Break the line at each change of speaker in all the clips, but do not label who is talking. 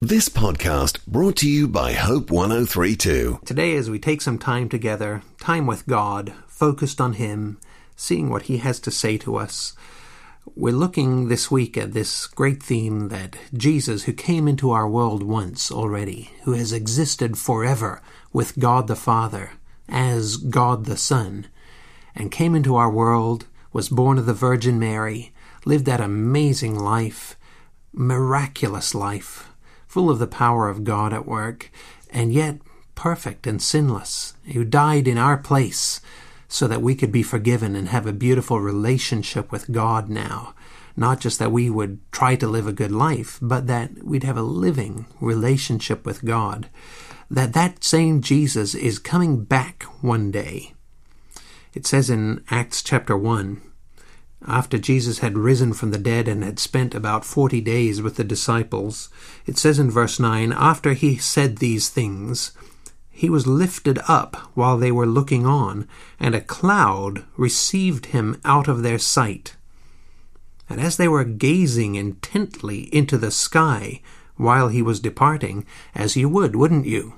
This podcast brought to you by Hope 1032.
Today, as we take some time together, time with God, focused on Him, seeing what He has to say to us, we're looking this week at this great theme that Jesus, who came into our world once already, who has existed forever with God the Father as God the Son, and came into our world, was born of the Virgin Mary, lived that amazing life, miraculous life, full of the power of God at work, and yet perfect and sinless, who died in our place so that we could be forgiven and have a beautiful relationship with God now. Not just that we would try to live a good life, but that we'd have a living relationship with God. That same Jesus is coming back one day. It says in Acts chapter 1, after Jesus had risen from the dead and had spent about 40 days with the disciples, it says in verse 9, after he said these things, he was lifted up while they were looking on, and a cloud received him out of their sight. And as they were gazing intently into the sky while he was departing, as you would, wouldn't you?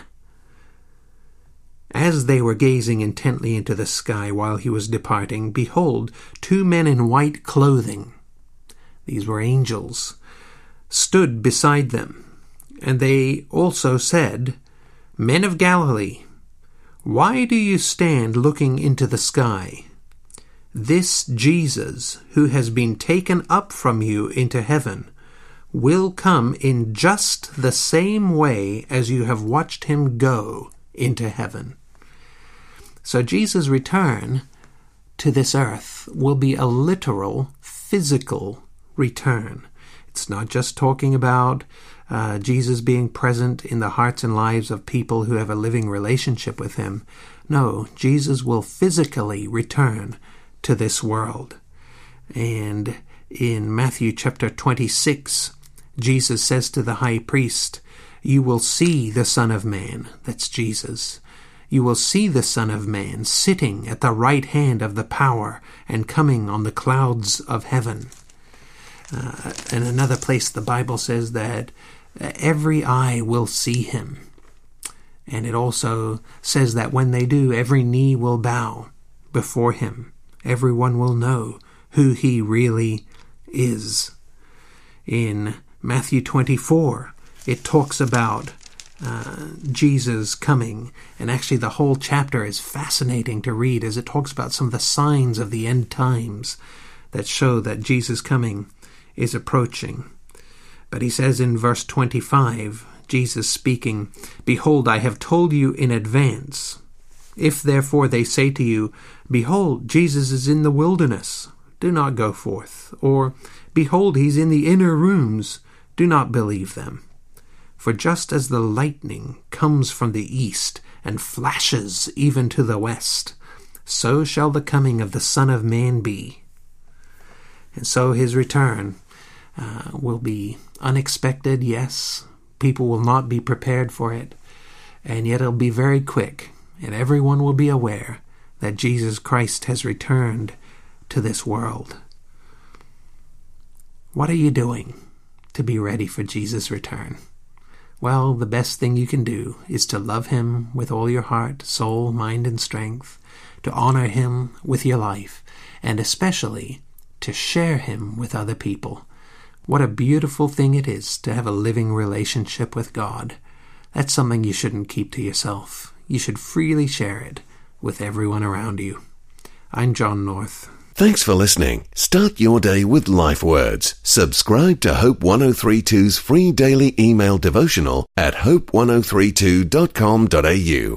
As they were gazing intently into the sky while he was departing, behold, two men in white clothing, these were angels, stood beside them. And they also said, Men of Galilee, why do you stand looking into the sky? This Jesus, who has been taken up from you into heaven, will come in just the same way as you have watched him go into heaven. So Jesus' return to this earth will be a literal, physical return. It's not just talking about Jesus being present in the hearts and lives of people who have a living relationship with him. No, Jesus will physically return to this world. And in Matthew chapter 26, Jesus says to the high priest, you will see the Son of Man, that's Jesus. You will see the Son of Man sitting at the right hand of the power and coming on the clouds of heaven. In another place, the Bible says that every eye will see him. And it also says that when they do, every knee will bow before him. Everyone will know who he really is. In Matthew 24, it talks about Jesus coming, and actually the whole chapter is fascinating to read as it talks about some of the signs of the end times that show that Jesus' coming is approaching. But he says in verse 25, Jesus speaking, Behold, I have told you in advance. If therefore they say to you, Behold, Jesus is in the wilderness, do not go forth. Or, Behold, he's in the inner rooms, do not believe them. For just as the lightning comes from the east and flashes even to the west, so shall the coming of the Son of Man be. And so his return will be unexpected, yes. People will not be prepared for it. And yet it'll be very quick, and everyone will be aware that Jesus Christ has returned to this world. What are you doing to be ready for Jesus' return? Well, the best thing you can do is to love him with all your heart, soul, mind, and strength, to honor him with your life, and especially to share him with other people. What a beautiful thing it is to have a living relationship with God. That's something you shouldn't keep to yourself. You should freely share it with everyone around you. I'm John North.
Thanks for listening. Start your day with Life Words. Subscribe to Hope 1032's free daily email devotional at hope1032.com.au.